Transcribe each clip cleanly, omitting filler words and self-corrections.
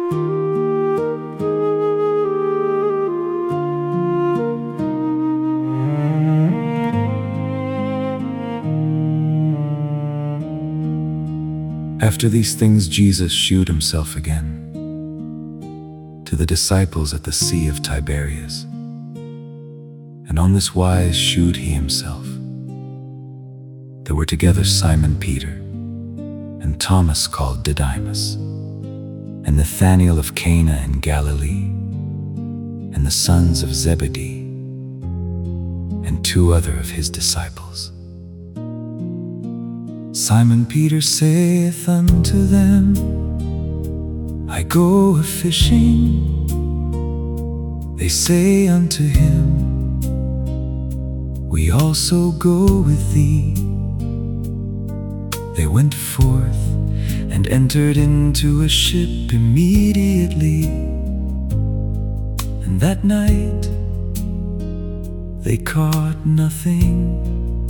After these things, Jesus shewed himself again to the disciples at the Sea of Tiberias. And on this wise shewed he himself. There were together Simon Peter, and Thomas called Didymus, and Nathanael of Cana in Galilee, and the sons of Zebedee, and 2 other of his disciples. Simon Peter saith unto them, I go a-fishing. They say unto him, we also go with thee. They went forth and entered into a ship immediately, and that night they caught nothing.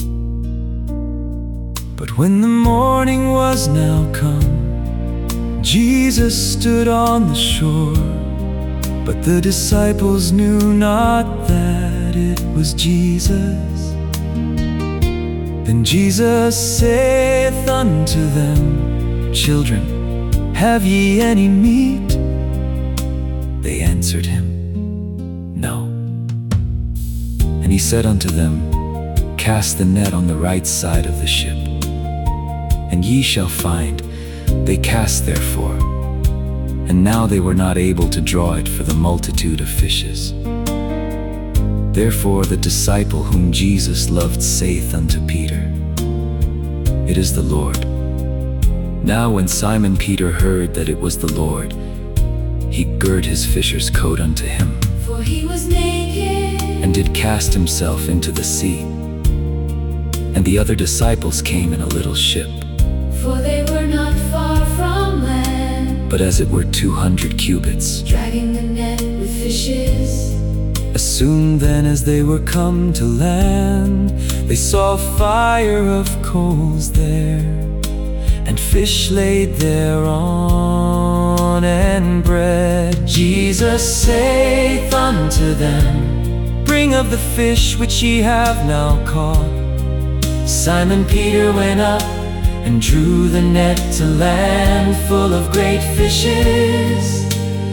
But when the morning was now come, Jesus stood on the shore, but the disciples knew not that it was Jesus. Then Jesus saith unto them, Children, have ye any meat? They answered him, No. And he said unto them, Cast the net on the right side of the ship, and ye shall find. They cast therefore, and now they were not able to draw it for the multitude of fishes. Therefore the disciple whom Jesus loved saith unto Peter, It is the Lord. Now when Simon Peter heard that it was the Lord, he girt his fisher's coat unto him, for he was naked, and did cast himself into the sea. And the other disciples came in a little ship, for they were not far from land, but as it were 200 cubits, dragging the net with fishes. As soon then as they were come to land, they saw a fire of coals there, and fish laid thereon, and bread. Jesus saith unto them, Bring of the fish which ye have now caught. Simon Peter went up and drew the net to land, full of great fishes,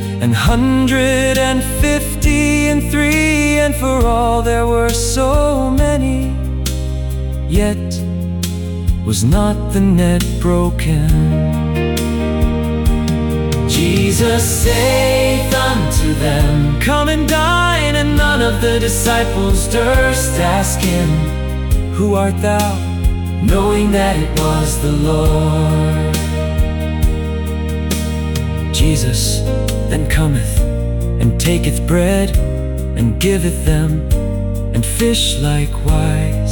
153, and for all there were so many, yet was not the net broken. Jesus saith unto them, Come and dine. And none of the disciples durst ask him, Who art thou? Knowing that it was the Lord. Jesus then cometh, and taketh bread, and giveth them, and fish likewise.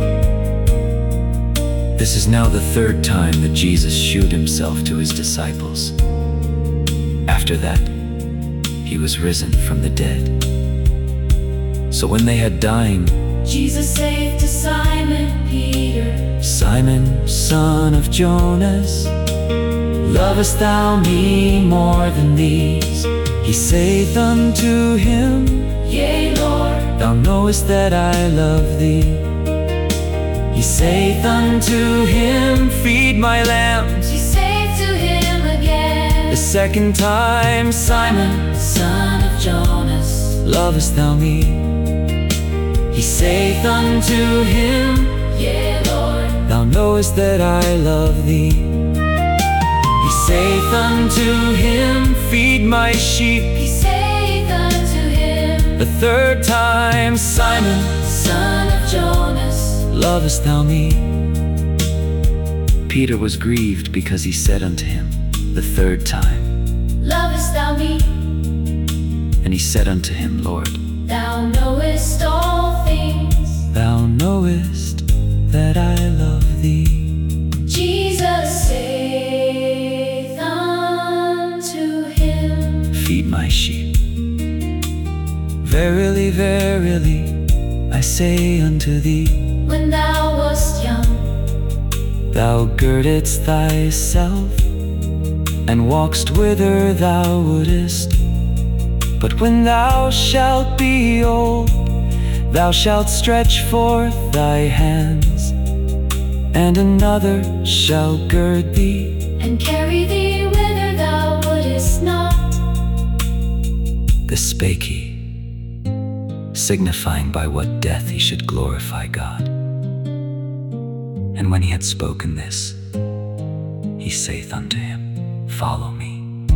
This is now the 3rd time that Jesus shewed himself to his disciples. After that, he was risen from the dead. So when they had dined, Jesus saith to Simon Peter, Simon, son of Jonas, lovest thou me more than these? He saith unto him, Yea, Lord, Thou knowest that I love thee. He saith unto him, Feed my lambs. He saith to him again, The 2nd time, Simon, son of Jonas, lovest thou me? He saith unto him, Yea, Lord, Thou knowest that I love thee. He saith unto him, Feed my sheep. he saith unto him, The 3rd time, Simon, son of Jonas, lovest thou me? Peter was grieved because he said unto him the 3rd time, lovest thou me? And he said unto him, Lord, Thou knowest all things. Thou knowest that I love thee. Jesus saith unto him, Feed my sheep. Verily, verily, I say unto thee, when thou wast young, Thou girdedst thyself, and walk'st whither thou wouldest. But when thou shalt be old, thou shalt stretch forth thy hands, and another shall gird thee, and carry thee whither thou wouldest not. This spake he, signifying by what death he should glorify God. And when he had spoken this, he saith unto him, Follow me.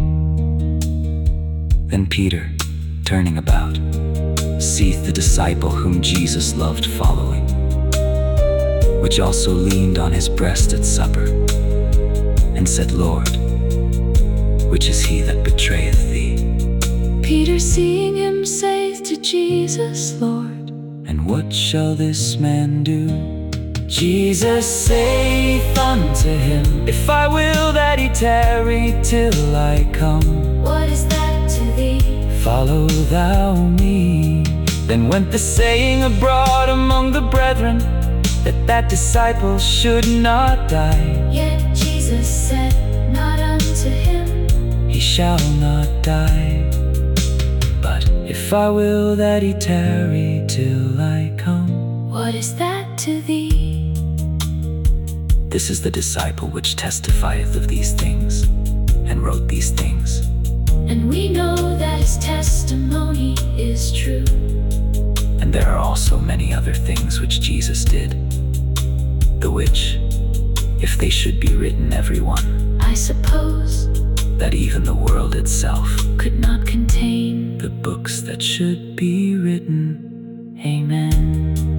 Then Peter, turning about, seeth the disciple whom Jesus loved following, which also leaned on his breast at supper, and said, Lord, which is he that betrayeth thee? Peter, seeing him, saith to Jesus, Lord, and what shall this man do? Jesus saith unto him, If I will that he tarry till I come, what is that to thee? follow thou me. Then went the saying abroad among the brethren, that disciple should not die. Yet Jesus said not unto him, He shall not die. But if I will that he tarry till I come, what is that to thee? This is the disciple which testifieth of these things, and wrote these things. And we know that his testimony is true. And there are also many other things which Jesus did, the which, if they should be written every one, I suppose that even the world itself could not contain the books that should be written. Amen.